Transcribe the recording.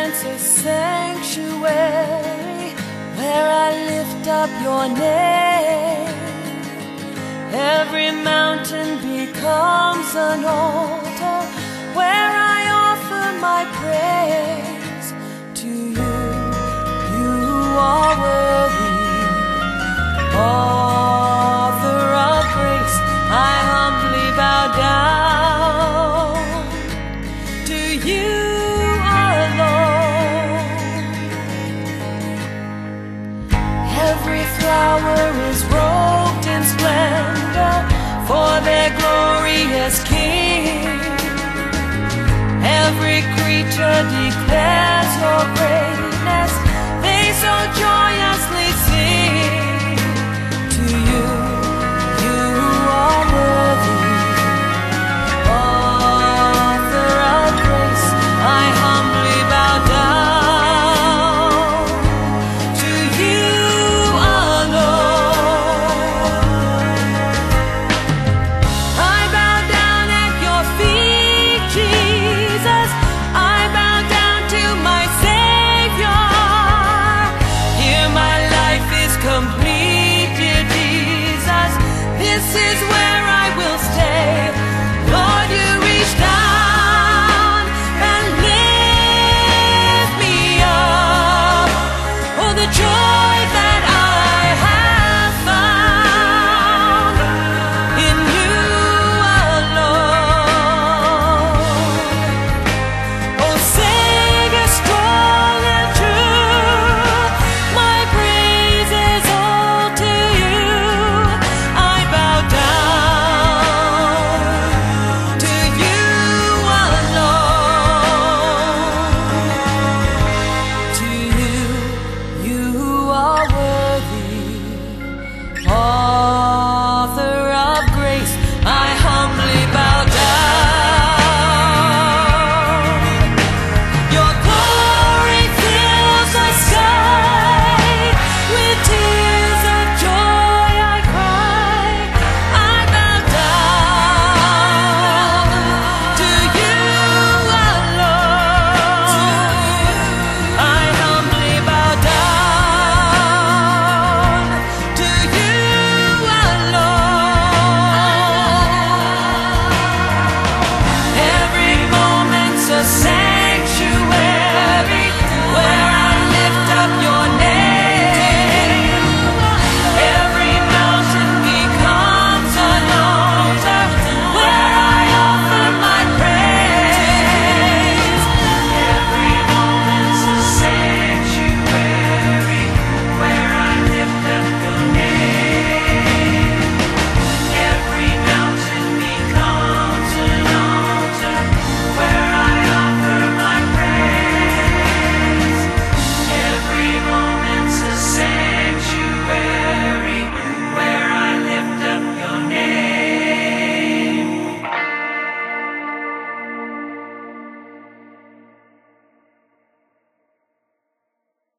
firmaments a sanctuary where I lift up your name. Every mountain becomes an altar where I offer my praise to you. You are worthy, author of grace. I humbly bow down to you alone. Every flower is robed in splendor for their glorious King. Every creature declares your greatness, they so joyously sing.